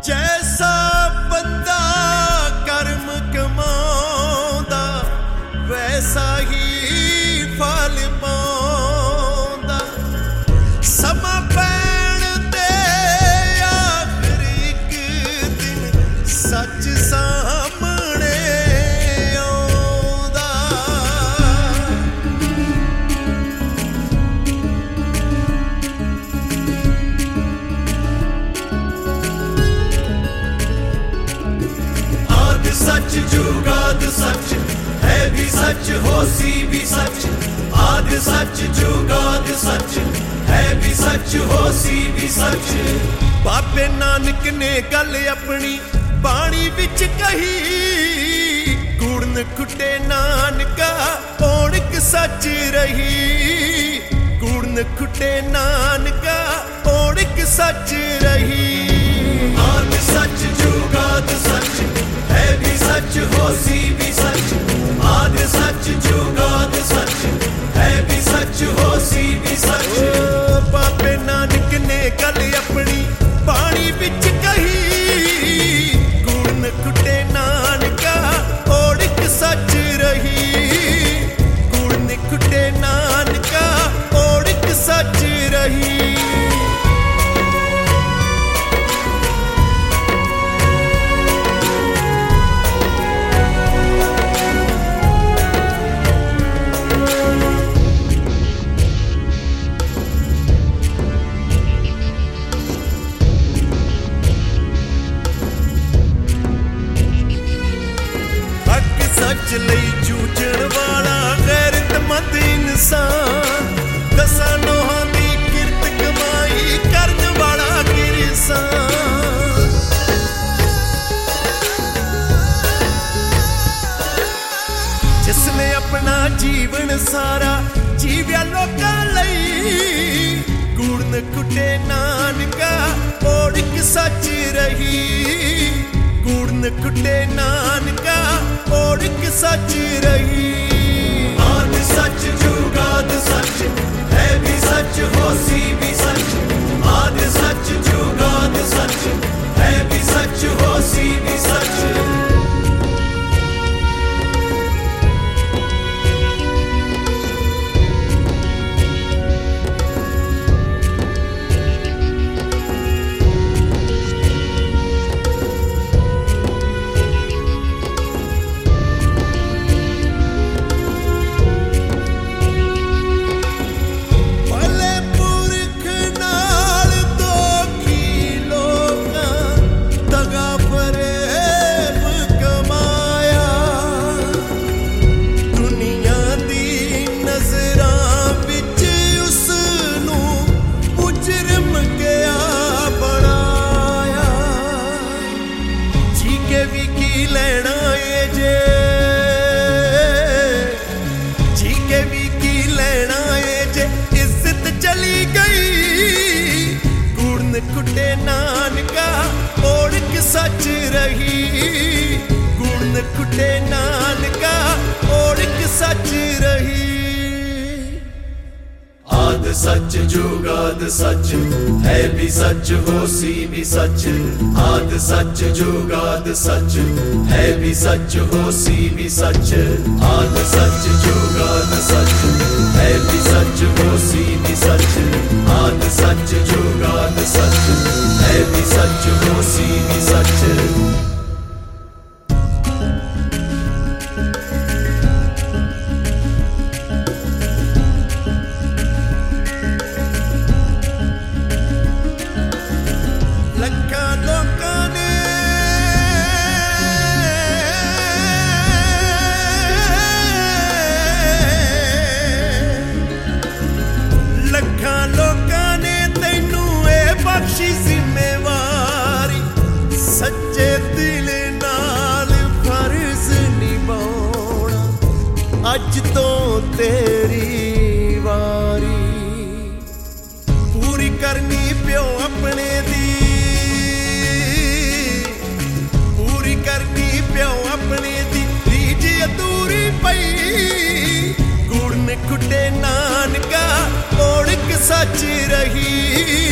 जैसा बंदा कर्म कमाउंदा वैसा ही फल पाउंदा। समा पैण ते आखिर एक दिन सच सामने आउंदा। आद सच जुगाद सच है भी सच होसी भी सच। आद सच जुगाद सच है भी सच होसी भी सच। बाबे नानक ने गल अपनी बाणी विच कही, कूड़न कुटे नानका ओणक सच रही। कूड़न कुटे नानका ओणक सच रही। आद सच जुगाद सच है भी सच होसी भी सच। आद सच जुगाद सच है भी सच होसी भी सच। बाबे नानक ने गल अपनी बाणी विच कही, कूड़न कुटे नानका ओणक सच रही। कूड़न कुटे नानका ओणक सच रही। सच लई जूझण वाला गैरतमंद इंसान, दसां नोहां दी किरत कमाई करन वाला किरसान। जिसने अपना जीवन सारा जीव्या लोकां लई। कूड़न कुटे नानका ओणक सच रही। कूड़न कुटे नानका ओणक सच रही। आद सच जुगाद सच है भी सच होसी भी सच। आद सच जुगाद सच है भी सच होसी भी सच। कुटे नानका ओणक सच रही। कूड़न कुटे नानका ओणक सच रही। आद सच जुगाद सच है भी सच होसी भी सच। आद सच जुगाद सच है भी सच होसी भी सच। आद सच जुगाद सच है भी सच होसी भी सच। आद सच जुगाद सच है भी सच होसी भी सच। जिम्मेवारी सच्चे दिल नाल फर्ज निभाउणा अज तो तेरी वारी। पूरी करनी प्यो अपने दी, पूरी करनी प्यो अपने दी रीझ अधूरी पई। कूड़न कुटे नानका ओणक सच रही।